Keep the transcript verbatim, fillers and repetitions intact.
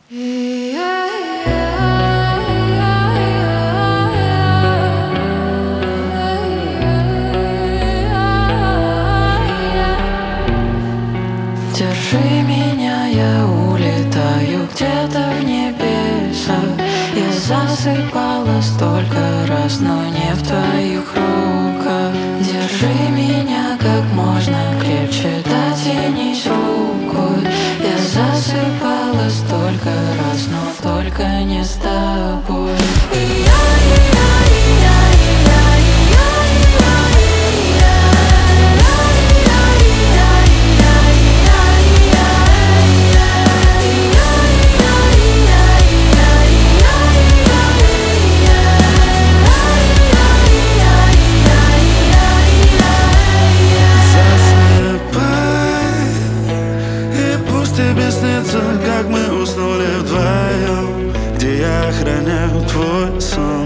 Держи меня, я улетаю где-то в небеса. Я засыпала столько раз, но не в твоих руках. Держи меня как можно крепче, дотянись рукой. Я засыпала столько раз, но только не с тобой. Тебе снится, как мы уснули вдвоем, где я охраняю твой сон.